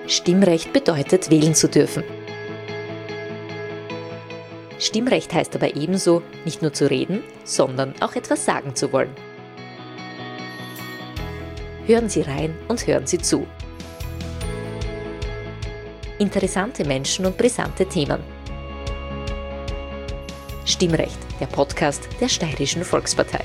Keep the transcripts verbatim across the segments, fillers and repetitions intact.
Stimmrecht bedeutet, wählen zu dürfen. Stimmrecht heißt aber ebenso, nicht nur zu reden, sondern auch etwas sagen zu wollen. Hören Sie rein und hören Sie zu. Interessante Menschen und brisante Themen. Stimmrecht, der Podcast der Steirischen Volkspartei.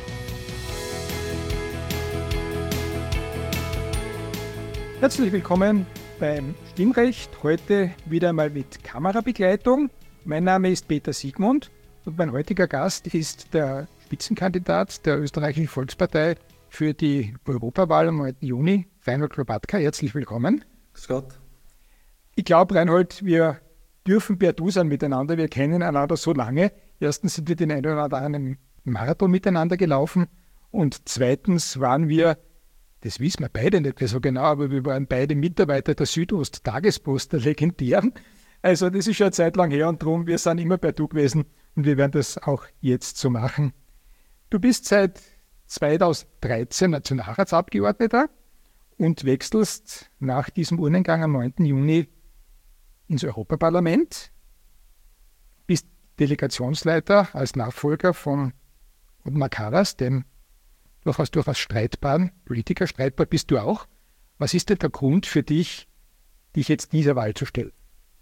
Herzlich willkommen beim Stimmrecht, heute wieder mal mit Kamerabegleitung. Mein Name ist Peter Siegmund und mein heutiger Gast ist der Spitzenkandidat der Österreichischen Volkspartei für die Europawahl am neunten Juni, Reinhold Lopatka. Herzlich willkommen. Grüß Gott. Ich glaube, Reinhold, wir dürfen per Du sein miteinander, wir kennen einander so lange. Erstens sind wir den einen oder anderen Marathon miteinander gelaufen und zweitens waren wir, das wissen wir beide nicht mehr so genau, aber wir waren beide Mitarbeiter der Südost-Tagespost, der legendären. Also das ist schon eine Zeit lang her und darum, wir sind immer bei Du gewesen und wir werden das auch jetzt so machen. Du bist seit zweitausenddreizehn Nationalratsabgeordneter und wechselst nach diesem Urnengang am neunten Juni ins Europaparlament, bist Delegationsleiter als Nachfolger von Othmar Karas, dem durchaus, durchaus streitbaren Politiker. Streitbar bist du auch. Was ist denn der Grund für dich, dich jetzt dieser Wahl zu stellen?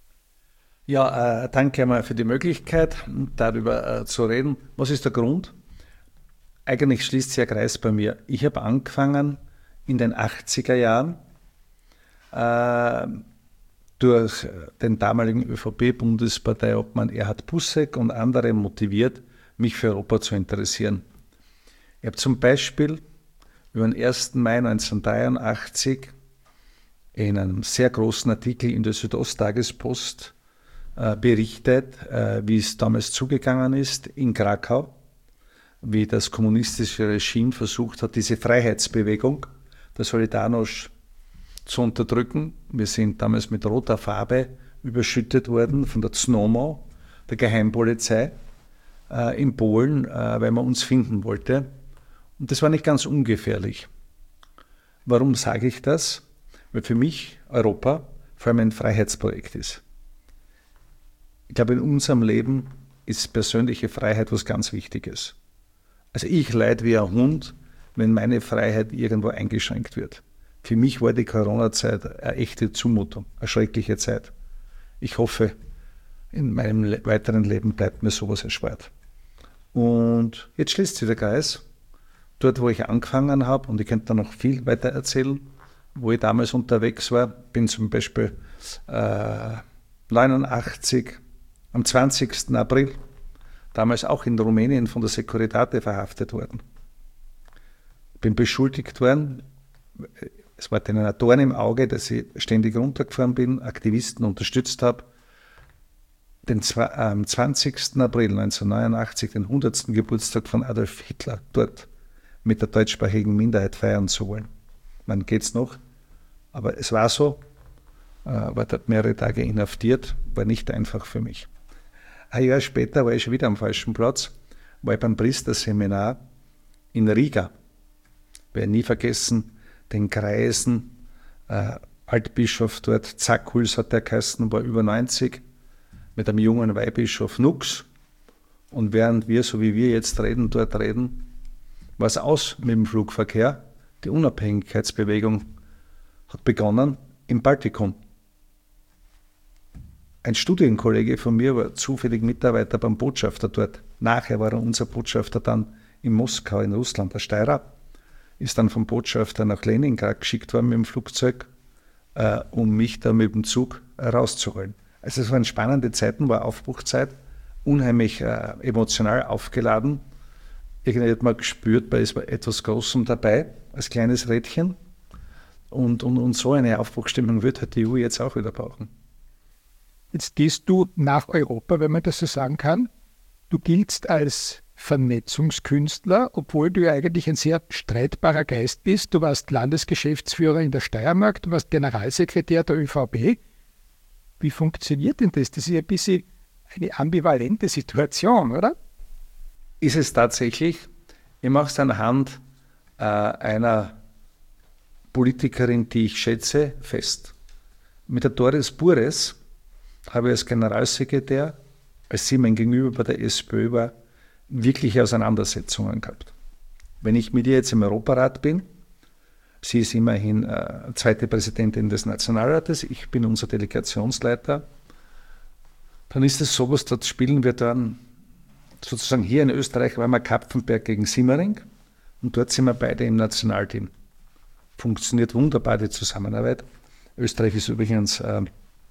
Ja, äh, danke einmal für die Möglichkeit, darüber äh, zu reden. Was ist der Grund? Eigentlich schließt sich der Kreis bei mir. Ich habe angefangen in den achtziger Jahren äh, durch den damaligen ÖVP-Bundesparteiobmann Erhard Busseck und andere motiviert, mich für Europa zu interessieren. Ich habe zum Beispiel über den ersten Mai neunzehnhundertdreiundachtzig in einem sehr großen Artikel in der Südosttagespost äh, berichtet, äh, wie es damals zugegangen ist in Krakau, wie das kommunistische Regime versucht hat, diese Freiheitsbewegung der Solidarność zu unterdrücken. Wir sind damals mit roter Farbe überschüttet worden von der Znoma, der Geheimpolizei äh, in Polen, äh, weil man uns finden wollte. Und das war nicht ganz ungefährlich. Warum sage ich das? Weil für mich Europa vor allem ein Freiheitsprojekt ist. Ich glaube, in unserem Leben ist persönliche Freiheit was ganz Wichtiges. Also ich leide wie ein Hund, wenn meine Freiheit irgendwo eingeschränkt wird. Für mich war die Corona-Zeit eine echte Zumutung, eine schreckliche Zeit. Ich hoffe, in meinem weiteren Leben bleibt mir sowas erspart. Und jetzt schließt sich der Kreis. Dort, wo ich angefangen habe, und ich könnte da noch viel weiter erzählen, wo ich damals unterwegs war, bin zum Beispiel äh, neunundachtzig am zwanzigsten April, damals auch in Rumänien von der Securitate verhaftet worden. Bin beschuldigt worden, es war denen ein Dorn im Auge, dass ich ständig runtergefahren bin, Aktivisten unterstützt habe, den am zwanzigsten April neunzehnhundertneunundachtzig, den hundertsten Geburtstag von Adolf Hitler, dort mit der deutschsprachigen Minderheit feiern zu wollen. Wann geht's noch? Aber es war so, äh, war dort mehrere Tage inhaftiert, war nicht einfach für mich. Ein Jahr später war ich schon wieder am falschen Platz, war ich beim Priesterseminar in Riga. Ich werde nie vergessen, den Greisen, äh, Altbischof dort, Zakuls hat der geheißen, war über neunzig, mit einem jungen Weihbischof Nux. Und während wir, so wie wir jetzt reden, dort reden, war es aus mit dem Flugverkehr. Die Unabhängigkeitsbewegung hat begonnen im Baltikum. Ein Studienkollege von mir war zufällig Mitarbeiter beim Botschafter dort. Nachher war er unser Botschafter dann in Moskau in Russland. Der Steirer ist dann vom Botschafter nach Leningrad geschickt worden mit dem Flugzeug, äh, um mich da mit dem Zug äh, rauszuholen. Also es waren spannende Zeiten, war Aufbruchzeit, unheimlich äh, emotional aufgeladen. Irgendwie hat man gespürt, da ist etwas Großem dabei, als kleines Rädchen. Und, und, und so eine Aufbruchstimmung wird halt die E U jetzt auch wieder brauchen. Jetzt gehst du nach Europa, wenn man das so sagen kann. Du giltst als Vernetzungskünstler, obwohl du ja eigentlich ein sehr streitbarer Geist bist. Du warst Landesgeschäftsführer in der Steiermark, du warst Generalsekretär der ÖVP. Wie funktioniert denn das? Das ist ein bisschen eine ambivalente Situation, oder? Ist es tatsächlich. Ich mache es anhand äh, einer Politikerin, die ich schätze, fest. Mit der Doris Bures habe ich als Generalsekretär, als sie mein Gegenüber bei der SPÖ war, wirkliche Auseinandersetzungen gehabt. Wenn ich mit ihr jetzt im Europarat bin, sie ist immerhin äh, zweite Präsidentin des Nationalrates, ich bin unser Delegationsleiter, dann ist es sowas, dort spielen wir dann sozusagen hier in Österreich, waren wir Kapfenberg gegen Simmering und dort sind wir beide im Nationalteam. Funktioniert wunderbar die Zusammenarbeit. Österreich ist übrigens äh,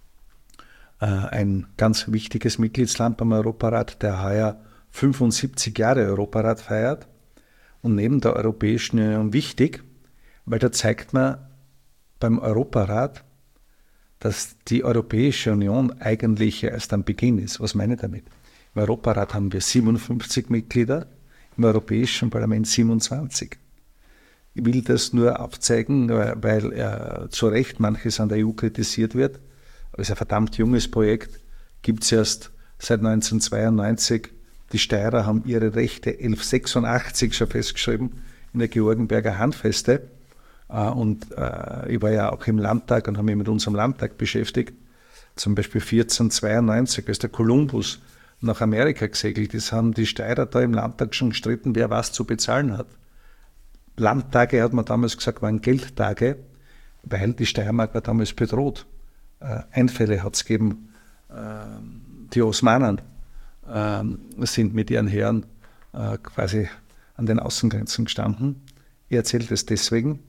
äh, ein ganz wichtiges Mitgliedsland beim Europarat, der heuer fünfundsiebzig Jahre Europarat feiert und neben der Europäischen Union wichtig, weil da zeigt man beim Europarat, dass die Europäische Union eigentlich erst am Beginn ist. Was meine ich damit? Im Europarat haben wir siebenundfünfzig Mitglieder, im Europäischen Parlament siebenundzwanzig. Ich will das nur aufzeigen, weil äh, zu Recht manches an der E U kritisiert wird. Aber es ist ein verdammt junges Projekt, gibt es erst seit neunzehnhundertzweiundneunzig. Die Steirer haben ihre Rechte elfhundertsechsundachtzig schon festgeschrieben in der Georgenberger Handfeste. Uh, und uh, ich war ja auch im Landtag und habe mich mit unserem Landtag beschäftigt. Zum Beispiel vierzehnhundertzweiundneunzig, als der Kolumbus nach Amerika gesegelt ist, haben die Steirer da im Landtag schon gestritten, wer was zu bezahlen hat. Landtage, hat man damals gesagt, waren Geldtage, weil die Steiermark war damals bedroht. Uh, Einfälle hat es gegeben. Uh, die Osmanen uh, sind mit ihren Heeren uh, quasi an den Außengrenzen gestanden. Ich erzähle das deswegen,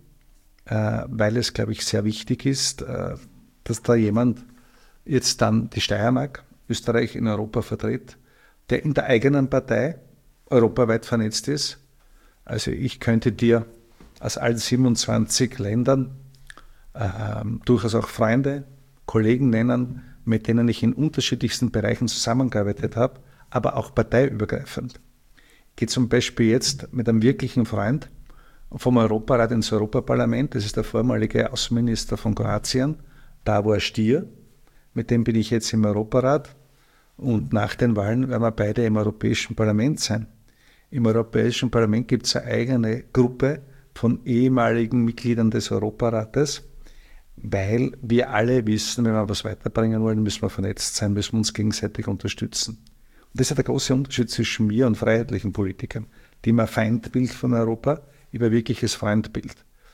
weil es, glaube ich, sehr wichtig ist, dass da jemand jetzt dann die Steiermark, Österreich in Europa vertritt, der in der eigenen Partei europaweit vernetzt ist. Also ich könnte dir aus allen siebenundzwanzig Ländern äh, durchaus auch Freunde, Kollegen nennen, mit denen ich in unterschiedlichsten Bereichen zusammengearbeitet habe, aber auch parteiübergreifend. Ich gehe zum Beispiel jetzt mit einem wirklichen Freund vom Europarat ins Europaparlament, das ist der vormalige Außenminister von Kroatien, Davor Stier, mit dem bin ich jetzt im Europarat und nach den Wahlen werden wir beide im Europäischen Parlament sein. Im Europäischen Parlament gibt es eine eigene Gruppe von ehemaligen Mitgliedern des Europarates, weil wir alle wissen, wenn wir was weiterbringen wollen, müssen wir vernetzt sein, müssen wir uns gegenseitig unterstützen. Und das ist ja der große Unterschied zwischen mir und freiheitlichen Politikern, die immer Feindbild von Europa über wirkliches Freundbild.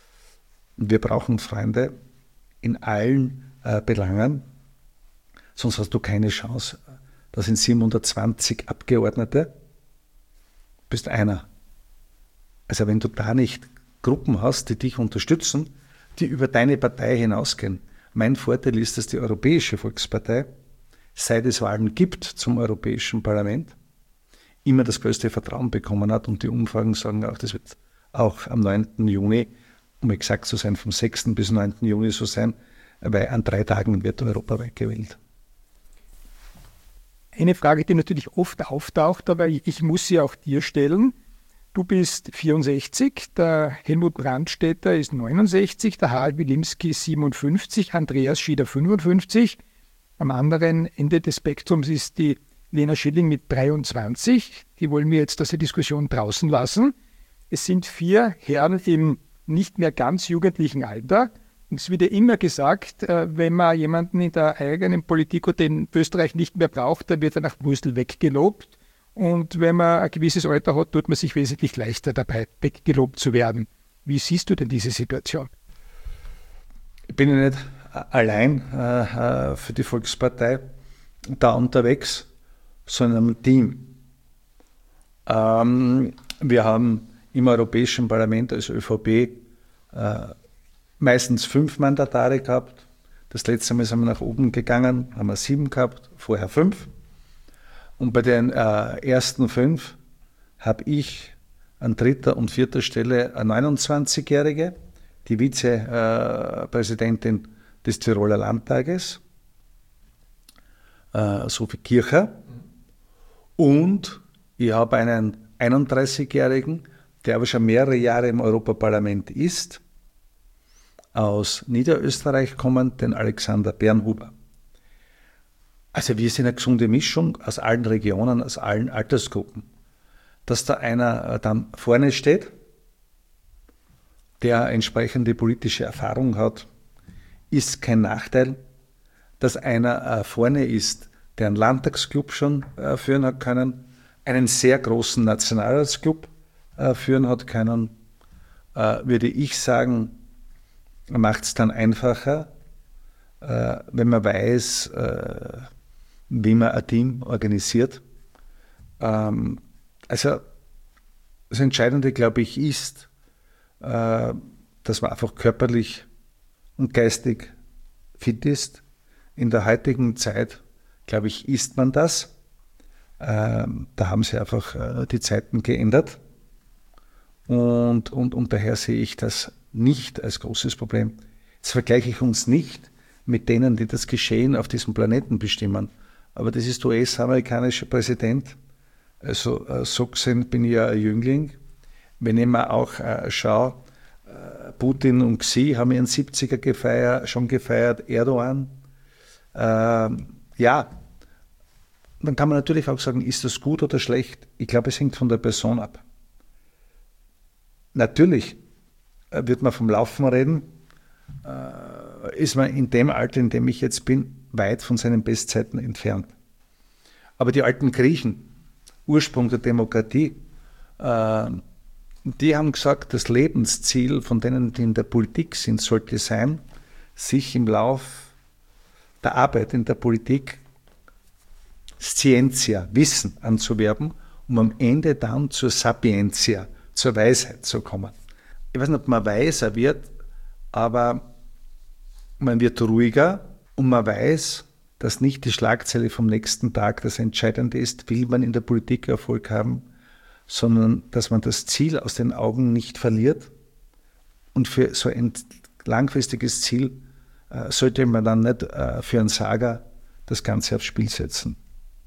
Wir brauchen Freunde in allen äh, Belangen, sonst hast du keine Chance. Das sind siebenhundertzwanzig Abgeordnete, bist einer. Also wenn du da nicht Gruppen hast, die dich unterstützen, die über deine Partei hinausgehen. Mein Vorteil ist, dass die Europäische Volkspartei, seit es Wahlen gibt zum Europäischen Parlament, immer das größte Vertrauen bekommen hat und die Umfragen sagen auch, das wird auch am neunten Juni, um exakt zu sein, vom sechsten bis neunten Juni so sein, weil an drei Tagen wird europaweit gewählt. Eine Frage, die natürlich oft auftaucht, aber ich muss sie auch dir stellen. Du bist vierundsechzig, der Helmut Brandstätter ist neunundsechzig, der Harald Wilimski ist siebenundfünfzig, Andreas Schieder fünfundfünfzig. Am anderen Ende des Spektrums ist die Lena Schilling mit dreiundzwanzig. Die wollen wir jetzt aus der Diskussion draußen lassen. Es sind vier Herren im nicht mehr ganz jugendlichen Alter. Und es wird ja immer gesagt, wenn man jemanden in der eigenen Politik oder in Österreich nicht mehr braucht, dann wird er nach Brüssel weggelobt. Und wenn man ein gewisses Alter hat, tut man sich wesentlich leichter dabei, weggelobt zu werden. Wie siehst du denn diese Situation? Ich bin ja nicht allein äh, für die Volkspartei da unterwegs, sondern im Team. Ähm, wir haben im Europäischen Parlament als ÖVP äh, meistens fünf Mandatare gehabt. Das letzte Mal sind wir nach oben gegangen, haben wir sieben gehabt, vorher fünf. Und bei den äh, ersten fünf habe ich an dritter und vierter Stelle eine neunundzwanzigjährige, die Vizepräsidentin äh, des Tiroler Landtages, äh, Sophie Kircher. Und ich habe einen einunddreißigjährigen, der aber schon mehrere Jahre im Europaparlament ist, aus Niederösterreich kommend, den Alexander Bernhuber. Also wir sind eine gesunde Mischung aus allen Regionen, aus allen Altersgruppen. Dass da einer dann vorne steht, der entsprechende politische Erfahrung hat, ist kein Nachteil. dass einer äh, vorne ist, der einen Landtagsclub schon äh, führen hat können, einen sehr großen Nationalratsclub äh, führen hat können, äh, würde ich sagen, macht es dann einfacher, äh, wenn man weiß, äh, wie man ein Team organisiert. Ähm, also das Entscheidende, glaube ich, ist, äh, dass man einfach körperlich und geistig fit ist. In der heutigen Zeit, glaube ich, ist man das. Ähm, da haben sich einfach äh, die Zeiten geändert. Und, und, und daher sehe ich das nicht als großes Problem. Jetzt vergleiche ich uns nicht mit denen, die das Geschehen auf diesem Planeten bestimmen. Aber das ist der U S-amerikanische Präsident. Also äh, so gesehen bin ich ja ein Jüngling. Wenn ich mir auch äh, schaue, äh, Putin und Xi haben ihren siebziger gefeiert, schon gefeiert, Erdogan. Äh, ja, dann kann man natürlich auch sagen, ist das gut oder schlecht? Ich glaube, es hängt von der Person ab. Natürlich äh, wird man vom Laufen reden, äh, ist man in dem Alter, in dem ich jetzt bin, weit von seinen Bestzeiten entfernt. Aber die alten Griechen, Ursprung der Demokratie, äh, die haben gesagt, das Lebensziel von denen, die in der Politik sind, sollte sein, sich im Lauf der Arbeit in der Politik Scientia, Wissen anzuwerben, um am Ende dann zur Sapientia, zur Weisheit zu kommen. Ich weiß nicht, ob man weiser wird, aber man wird ruhiger und man weiß, dass nicht die Schlagzeile vom nächsten Tag das Entscheidende ist, will man in der Politik Erfolg haben, sondern dass man das Ziel aus den Augen nicht verliert. Und für so ein langfristiges Ziel äh, sollte man dann nicht äh, für einen Saga das Ganze aufs Spiel setzen.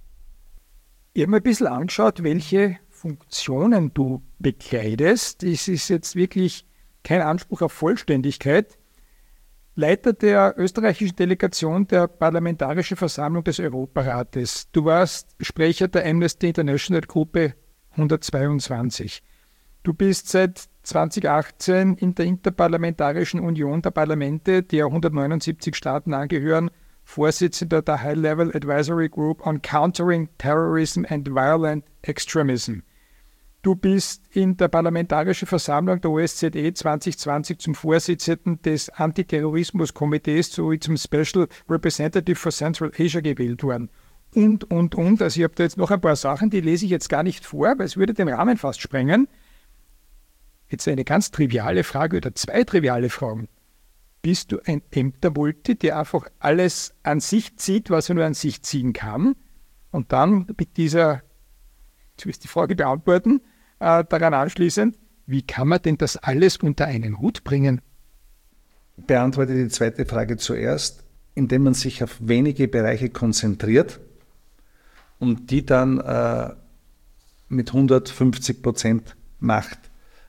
Ich habe mir ein bisschen angeschaut, welche Funktionen du bekleidest. Es ist jetzt wirklich kein Anspruch auf Vollständigkeit. Leiter der österreichischen Delegation der Parlamentarischen Versammlung des Europarates. Du warst Sprecher der Amnesty International Gruppe hundertzweiundzwanzig. Du bist seit zweitausendachtzehn in der Interparlamentarischen Union der Parlamente, der hundertneunundsiebzig Staaten angehören, Vorsitzender der High-Level Advisory Group on Countering Terrorism and Violent Extremism. Du bist in der Parlamentarischen Versammlung der O S Z E zwanzig zwanzig zum Vorsitzenden des Antiterrorismus-Komitees sowie zum Special Representative for Central Asia gewählt worden. Und, und, und. Also ich habe da jetzt noch ein paar Sachen, die lese ich jetzt gar nicht vor, weil es würde den Rahmen fast sprengen. Jetzt eine ganz triviale Frage oder zwei triviale Fragen. Bist du ein Ämtermulti, der einfach alles an sich zieht, was er nur an sich ziehen kann? Und dann mit dieser, jetzt wirst du die Frage beantworten, äh, daran anschließend, wie kann man denn das alles unter einen Hut bringen? Beantworte die zweite Frage zuerst, indem man sich auf wenige Bereiche konzentriert und die dann äh, mit hundertfünfzig Prozent macht.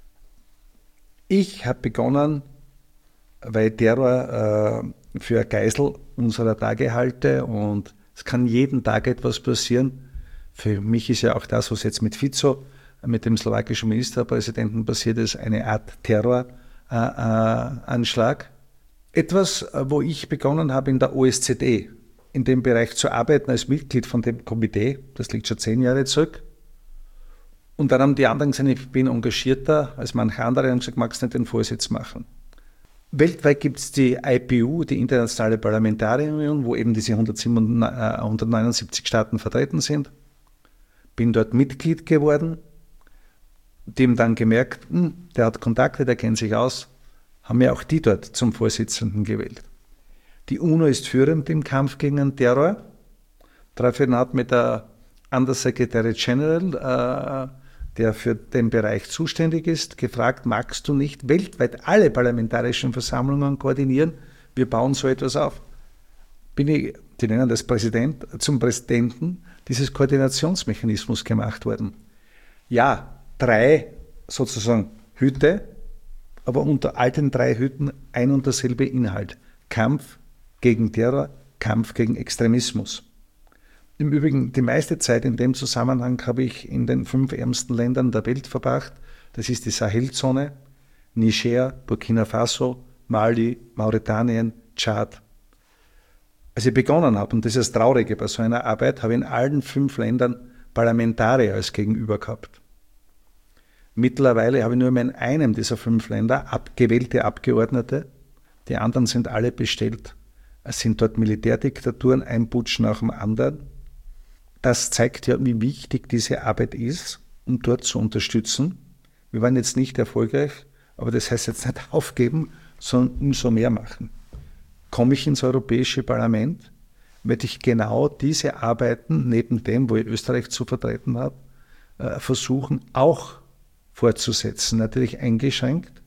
Ich habe begonnen, weil ich Terror äh, für ein Geisel unserer Tage halte und es kann jeden Tag etwas passieren. Für mich ist ja auch das, was jetzt mit Fico, mit dem slowakischen Ministerpräsidenten passiert ist, eine Art Terroranschlag. Äh, äh, Etwas, wo ich begonnen habe in der O S Z E, in dem Bereich zu arbeiten als Mitglied von dem Komitee, das liegt schon zehn Jahre zurück. Und dann haben die anderen gesagt, ich bin engagierter als manche andere und gesagt, magst du nicht den Vorsitz machen? Weltweit gibt es die I P U, die Internationale Parlamentarierunion, wo eben diese hundertneunundsiebzig Staaten vertreten sind. Bin dort Mitglied geworden, dem dann gemerkt, hm, der hat Kontakte, der kennt sich aus, haben ja auch die dort zum Vorsitzenden gewählt. Die UNO ist führend im Kampf gegen den Terror. Daraufhin hat mir der Undersecretary General, äh, der für den Bereich zuständig ist, gefragt, magst du nicht weltweit alle parlamentarischen Versammlungen koordinieren? Wir bauen so etwas auf. Bin ich, die nennen das Präsident, zum Präsidenten dieses Koordinationsmechanismus gemacht worden. Ja, drei sozusagen Hüte, aber unter all den drei Hüten ein und derselbe Inhalt. Kampf gegen Terror, Kampf gegen Extremismus. Im Übrigen, die meiste Zeit in dem Zusammenhang habe ich in den fünf ärmsten Ländern der Welt verbracht. Das ist die Sahelzone, Niger, Burkina Faso, Mali, Mauretanien, Tschad. als ich begonnen habe, und das ist das Traurige bei so einer Arbeit, habe ich in allen fünf Ländern Parlamentarier als Gegenüber gehabt. Mittlerweile habe ich nur mehr in einem dieser fünf Länder abgewählte Abgeordnete. Die anderen sind alle bestellt. Es sind dort Militärdiktaturen, ein Putsch nach dem anderen. Das zeigt ja, wie wichtig diese Arbeit ist, um dort zu unterstützen. Wir waren jetzt nicht erfolgreich, aber das heißt jetzt nicht aufgeben, sondern umso mehr machen. Komme ich ins Europäische Parlament, werde ich genau diese Arbeiten, neben dem, wo ich Österreich zu vertreten habe, versuchen auch fortzusetzen, natürlich eingeschränkt.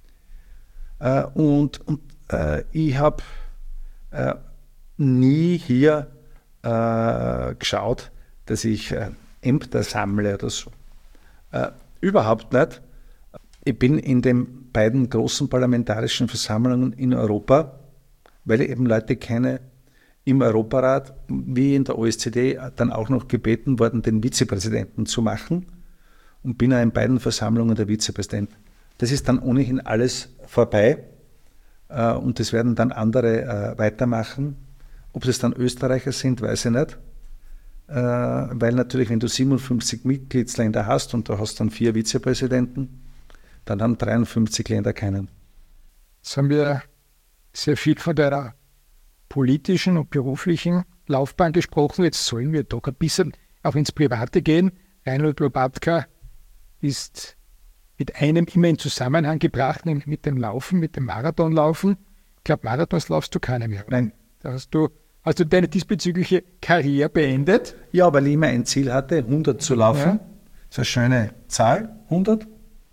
Und, und äh, ich habe äh, nie hier äh, geschaut, dass ich äh, Ämter sammle oder so. Äh, überhaupt nicht. Ich bin in den beiden großen parlamentarischen Versammlungen in Europa, weil ich eben Leute kenne, im Europarat, wie in der O E C D, dann auch noch gebeten worden, den Vizepräsidenten zu machen. Und bin auch in beiden Versammlungen der Vizepräsident. Das ist dann ohnehin alles vorbei äh, und das werden dann andere äh, weitermachen. Ob das dann Österreicher sind, weiß ich nicht. Äh, weil natürlich, wenn du siebenundfünfzig Mitgliedsländer hast und du hast dann vier Vizepräsidenten, dann haben dreiundfünfzig Länder keinen. Jetzt haben wir sehr viel von deiner politischen und beruflichen Laufbahn gesprochen. Jetzt sollen wir doch ein bisschen auch ins Private gehen. Reinhold Lopatka ist mit einem immer in Zusammenhang gebracht, nämlich mit dem Laufen, mit dem Marathonlaufen. Ich glaube, Marathons laufst du keine mehr. Nein. Da hast du, hast du deine diesbezügliche Karriere beendet? Ja, weil ich immer ein Ziel hatte, hundert zu laufen. Ja. Das ist eine schöne Zahl, hundert.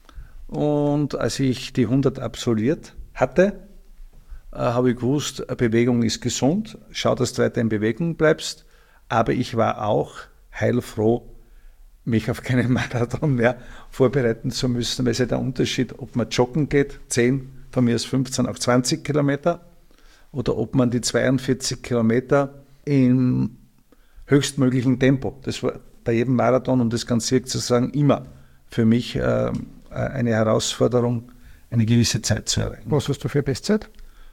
Und als ich die hundert absolviert hatte, äh, habe ich gewusst, Bewegung ist gesund. Schau, dass du weiter in Bewegung bleibst. Aber ich war auch heilfroh, mich auf keinen Marathon mehr vorbereiten zu müssen, weil es ja der Unterschied, ob man joggen geht, zehn, von mir aus fünfzehn, auch zwanzig Kilometer, oder ob man die zweiundvierzig Kilometer im höchstmöglichen Tempo, das war bei jedem Marathon, um das ganz direkt zu sagen, immer für mich äh, eine Herausforderung, eine gewisse Zeit zu erreichen. Was hast du für Bestzeit?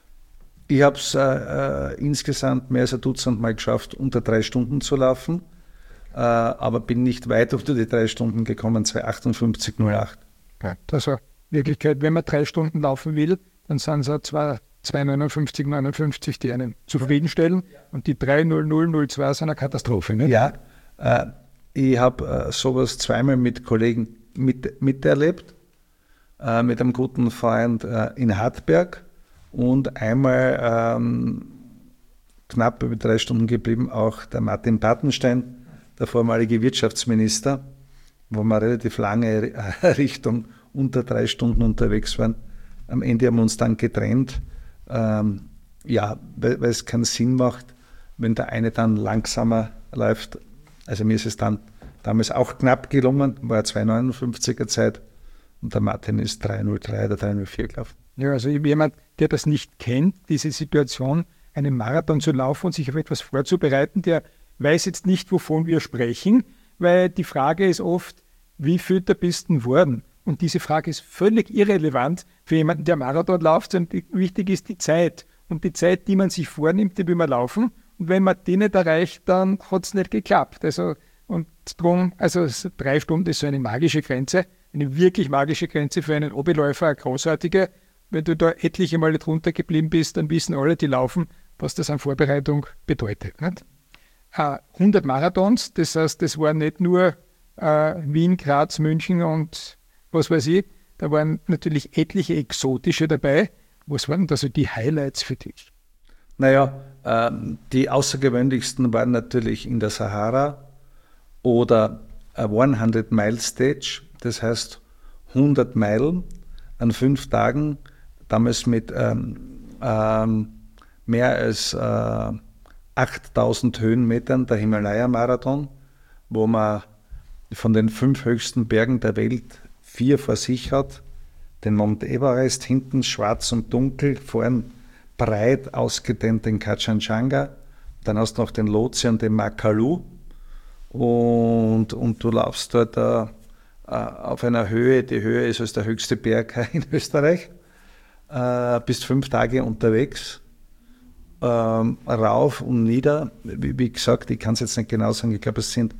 Ich habe es äh, äh, insgesamt mehr als ein Dutzend Mal geschafft, unter drei Stunden zu laufen. Uh, aber bin nicht weit unter die drei Stunden gekommen, zwei achtundfünfzig null acht. Ja, also in Wirklichkeit, wenn man drei Stunden laufen will, dann sind es auch zwei neunundfünfzig neunundfünfzig, die einen zufriedenstellen, und die drei null null null zwei sind eine Katastrophe. Nicht? Ja, uh, ich habe uh, sowas zweimal mit Kollegen mit, miterlebt, uh, mit einem guten Freund uh, in Hartberg und einmal um, knapp über drei Stunden geblieben, auch der Martin Patenstein, der vormalige Wirtschaftsminister, wo wir relativ lange Richtung unter drei Stunden unterwegs waren. Am Ende haben wir uns dann getrennt, ähm, ja, weil, weil es keinen Sinn macht, wenn der eine dann langsamer läuft. Also mir ist es dann damals auch knapp gelungen, war ja zwei neunundfünfziger Zeit und der Martin ist drei null drei oder drei null vier gelaufen. Ja, also jemand, der das nicht kennt, diese Situation, einen Marathon zu laufen und sich auf etwas vorzubereiten, der weiß jetzt nicht, wovon wir sprechen, weil die Frage ist oft, wie fitter bist du worden? Und diese Frage ist völlig irrelevant für jemanden, der Marathon läuft, sondern wichtig ist die Zeit. Und die Zeit, die man sich vornimmt, die will man laufen. Und wenn man die nicht erreicht, dann hat es nicht geklappt. Also, und drum, also drei Stunden ist so eine magische Grenze, eine wirklich magische Grenze für einen Oberläufer, eine großartige. Wenn du da etliche Male drunter geblieben bist, dann wissen alle, die laufen, was das an Vorbereitung bedeutet. Nicht? hundert Marathons, das heißt, das waren nicht nur äh, Wien, Graz, München und was weiß ich, da waren natürlich etliche exotische dabei. Was waren da so die Highlights für dich? Naja, ähm, die außergewöhnlichsten waren natürlich in der Sahara oder a hundert Mile Stage, das heißt hundert Meilen an fünf Tagen, damals mit ähm, ähm, mehr als äh, achttausend Höhenmetern, der Himalaya-Marathon, wo man von den fünf höchsten Bergen der Welt vier vor sich hat. Den Mount Everest hinten schwarz und dunkel, vorn breit ausgedehnt den Kanchenjunga, dann hast du noch den Lhotse und den Makalu und, und du laufst dort äh, auf einer Höhe, die Höhe ist als der höchste Berg in Österreich, äh, bist fünf Tage unterwegs. ähm, rauf und nieder. Wie, wie gesagt, ich kann es jetzt nicht genau sagen, ich glaube, es sind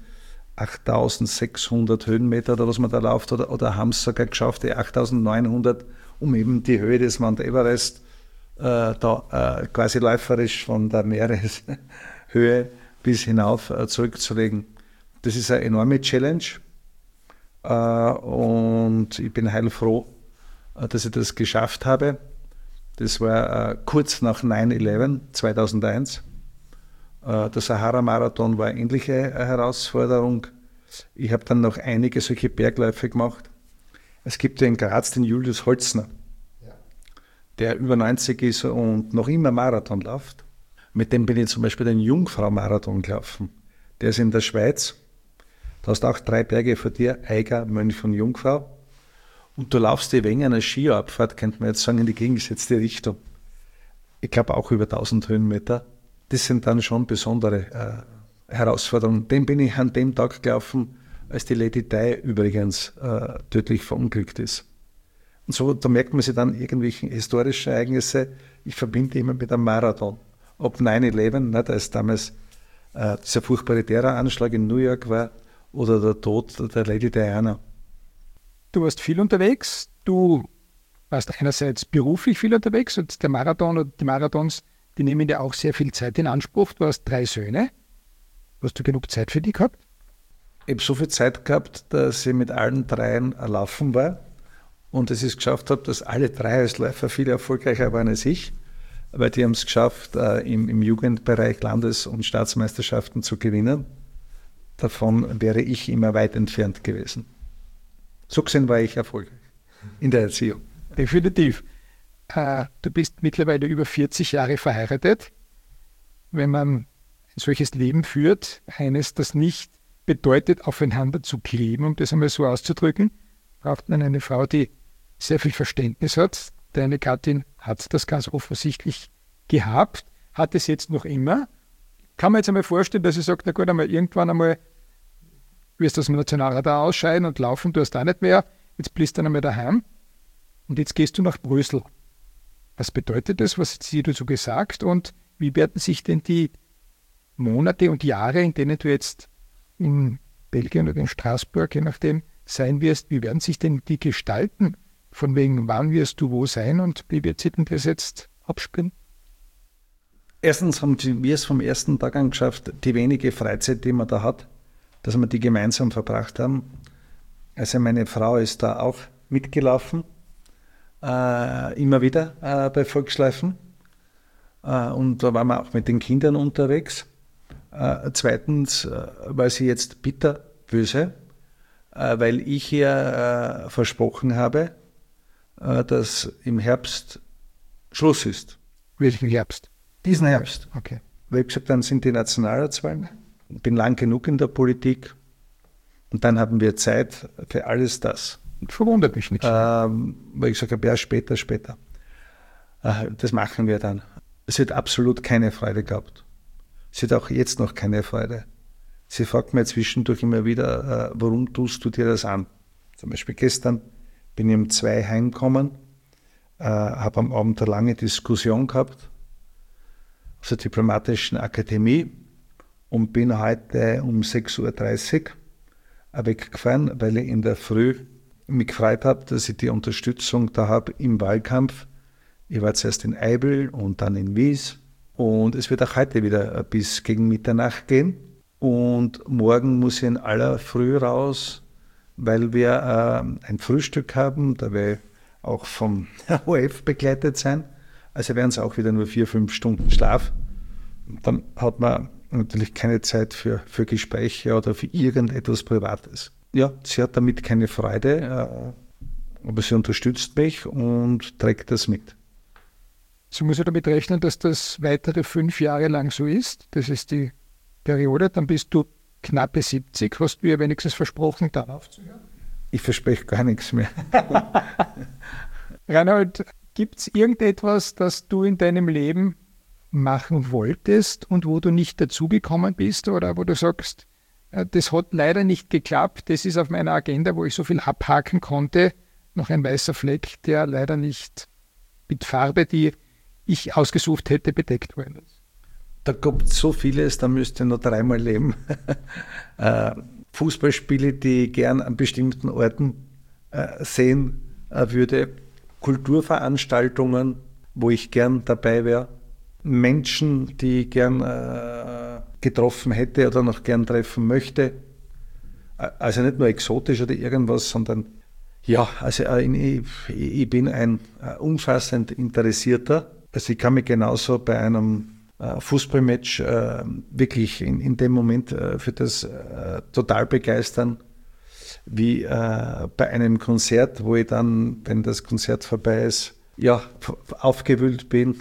achttausendsechshundert Höhenmeter, oder was man da läuft, oder, oder haben es sogar geschafft, die achttausendneunhundert, um eben die Höhe des Mount Everest äh, da äh, quasi läuferisch von der Meereshöhe bis hinauf äh, zurückzulegen. Das ist eine enorme Challenge äh, und ich bin heilfroh, äh, dass ich das geschafft habe. Das war äh, kurz nach neun elf zweitausendeins. Äh, der Sahara-Marathon war eine ähnliche äh, Herausforderung. Ich habe dann noch einige solche Bergläufe gemacht. Es gibt ja in Graz den Julius Holzner, ja, der über neunzig ist und noch immer Marathon läuft. Mit dem bin ich zum Beispiel den Jungfrau-Marathon gelaufen. Der ist in der Schweiz. Da hast du auch drei Berge vor dir, Eiger, Mönch und Jungfrau. Und du laufst die wegen einer Skiabfahrt, könnte man jetzt sagen, in die gegengesetzte Richtung. Ich glaube auch über tausend Höhenmeter. Das sind dann schon besondere äh, Herausforderungen. Den bin ich an dem Tag gelaufen, als die Lady Di übrigens äh, tödlich verunglückt ist. Und so, da merkt man sich dann irgendwelche historischen Ereignisse. Ich verbinde immer mit einem Marathon. Ob neun elf, ne, da ist damals äh, dieser furchtbare Terroranschlag in New York war, oder der Tod der Lady Diana. Du warst viel unterwegs, du warst einerseits beruflich viel unterwegs und der Marathon oder die Marathons, die nehmen ja auch sehr viel Zeit in Anspruch. Du hast drei Söhne. Hast du genug Zeit für die gehabt? Ich habe so viel Zeit gehabt, dass ich mit allen dreien laufen war und dass ich es geschafft habe, dass alle drei als Läufer viel erfolgreicher waren als ich, weil die haben es geschafft, im, im Jugendbereich Landes- und Staatsmeisterschaften zu gewinnen. Davon wäre ich immer weit entfernt gewesen. So gesehen war ich erfolgreich in der Erziehung. Definitiv. Äh, du bist mittlerweile über vierzig Jahre verheiratet. Wenn man ein solches Leben führt, eines, das nicht bedeutet, aufeinander zu kleben, um das einmal so auszudrücken, braucht man eine Frau, die sehr viel Verständnis hat. Deine Gattin hat das ganz offensichtlich gehabt, hat es jetzt noch immer. Kann man jetzt einmal vorstellen, dass sie sagt, na gut, einmal irgendwann einmal wirst du aus dem Nationalradar ausscheiden und laufen, du hast da nicht mehr, jetzt bist du dann einmal daheim und jetzt gehst du nach Brüssel. Was bedeutet das? Was hat sie dazu gesagt? Und wie werden sich denn die Monate und Jahre, in denen du jetzt in Belgien oder in Straßburg, je nachdem, sein wirst, wie werden sich denn die gestalten? Von wegen, wann wirst du wo sein und wie wird sich denn das jetzt abspielen? Erstens haben wir es vom ersten Tag an geschafft, die wenige Freizeit, die man da hat, dass wir die gemeinsam verbracht haben. Also meine Frau ist da auch mitgelaufen, äh, immer wieder äh, bei Volksläufen. Äh, und da waren wir auch mit den Kindern unterwegs. Äh, zweitens äh, war sie jetzt bitterböse, äh, weil ich ihr äh, versprochen habe, äh, dass im Herbst Schluss ist. Welchen Herbst? Diesen Herbst. Okay. Weil ich gesagt, dann sind die Nationalratswahlen. Ich bin lang genug in der Politik und dann haben wir Zeit für alles das. Verwundert mich nicht. Ähm, weil ich gesagt habe, ja, später, später. Äh, das machen wir dann. Es hat absolut keine Freude gehabt. Sie hat auch jetzt noch keine Freude. Sie fragt mir zwischendurch immer wieder, äh, warum tust du dir das an? Zum Beispiel gestern bin ich um zwei heimgekommen, äh, habe am Abend eine lange Diskussion gehabt auf der Diplomatischen Akademie und bin heute um sechs Uhr dreißig weggefahren, weil ich in der Früh mich gefreut habe, dass ich die Unterstützung da habe im Wahlkampf. Ich war zuerst in Eibel und dann in Wies und es wird auch heute wieder bis gegen Mitternacht gehen und morgen muss ich in aller Früh raus, weil wir äh, ein Frühstück haben, da werde ich auch vom O F begleitet sein, also werden es auch wieder nur vier, fünf Stunden Schlaf. Dann hat man natürlich keine Zeit für, für Gespräche oder für irgendetwas Privates. Ja, sie hat damit keine Freude, äh, aber sie unterstützt mich und trägt das mit. Sie muss ja damit rechnen, dass das weitere fünf Jahre lang so ist. Das ist die Periode. Dann bist du knappe siebzig. Hast du ihr wenigstens versprochen, da aufzuhören? Ich verspreche gar nichts mehr. Reinhold, gibt es irgendetwas, das du in deinem Leben machen wolltest und wo du nicht dazugekommen bist oder wo du sagst, das hat leider nicht geklappt, das ist auf meiner Agenda, wo ich so viel abhaken konnte, noch ein weißer Fleck, der leider nicht mit Farbe, die ich ausgesucht hätte, bedeckt worden ist? Da gibt es so vieles, da müsste ich noch dreimal leben. äh, Fußballspiele, die ich gern an bestimmten Orten äh, sehen äh, würde. Kulturveranstaltungen, wo ich gern dabei wäre. Menschen, die ich gern äh, getroffen hätte oder noch gern treffen möchte. Also nicht nur exotisch oder irgendwas, sondern ja, also ich, ich bin ein umfassend Interessierter. Also ich kann mich genauso bei einem Fußballmatch wirklich in, in dem Moment für das total begeistern, wie bei einem Konzert, wo ich dann, wenn das Konzert vorbei ist, ja, aufgewühlt bin,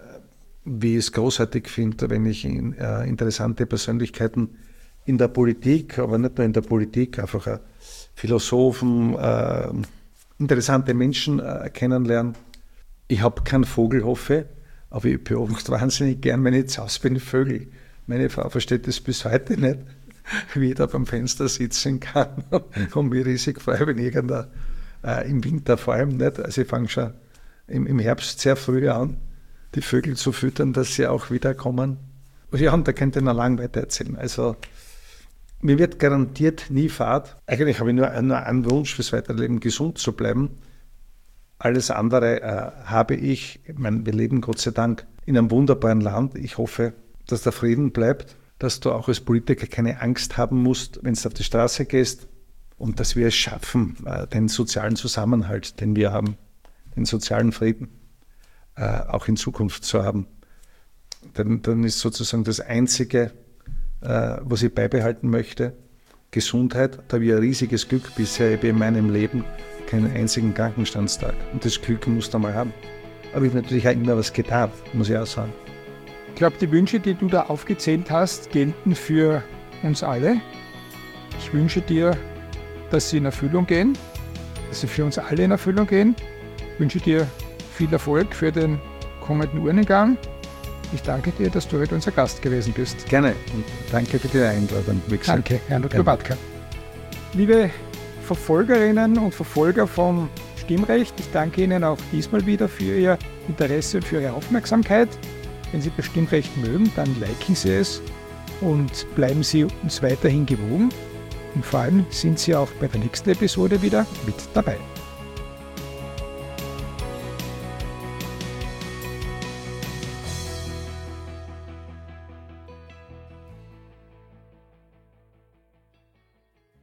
wie ich es großartig finde, wenn ich in, interessante Persönlichkeiten in der Politik, aber nicht nur in der Politik, einfach äh, Philosophen, äh, interessante Menschen äh, kennenlernen. Ich habe keinen Vogelhoffe, aber ich beobachte wahnsinnig gern, wenn ich zu Hause bin, Vögel. Meine Frau versteht das bis heute nicht, wie ich da beim Fenster sitzen kann und mich riesig freue, wenn irgendeiner äh, im Winter vor allem nicht. Also ich fange schon im, im Herbst sehr früh an, die Vögel zu füttern, dass sie auch wiederkommen. Ja, und da könnt ihr noch lange weiter erzählen. Also mir wird garantiert nie Fahrt. Eigentlich habe ich nur, nur einen Wunsch fürs Weiterleben, gesund zu bleiben. Alles andere äh, habe ich. Ich meine, wir leben Gott sei Dank in einem wunderbaren Land. Ich hoffe, dass der Frieden bleibt, dass du auch als Politiker keine Angst haben musst, wenn du auf die Straße gehst und dass wir es schaffen, äh, den sozialen Zusammenhalt, den wir haben, den sozialen Frieden, äh, auch in Zukunft zu haben. Dann, dann ist sozusagen das Einzige, äh, was ich beibehalten möchte, Gesundheit. Da habe ich ein riesiges Glück. Bisher habe ich in meinem Leben keinen einzigen Krankenstandstag. Und das Glück musst du mal haben. Aber ich habe natürlich auch immer was getan, muss ich auch sagen. Ich glaube, die Wünsche, die du da aufgezählt hast, gelten für uns alle. Ich wünsche dir, dass sie in Erfüllung gehen, dass sie für uns alle in Erfüllung gehen. Ich wünsche dir viel Erfolg für den kommenden Urnengang. Ich danke dir, dass du heute unser Gast gewesen bist. Gerne und danke für die Einladung. Danke, Herr Lobatka. Liebe Verfolgerinnen und Verfolger von Stimmrecht, ich danke Ihnen auch diesmal wieder für Ihr Interesse und für Ihre Aufmerksamkeit. Wenn Sie das Stimmrecht mögen, dann liken Sie es und bleiben Sie uns weiterhin gewogen. Und vor allem sind Sie auch bei der nächsten Episode wieder mit dabei.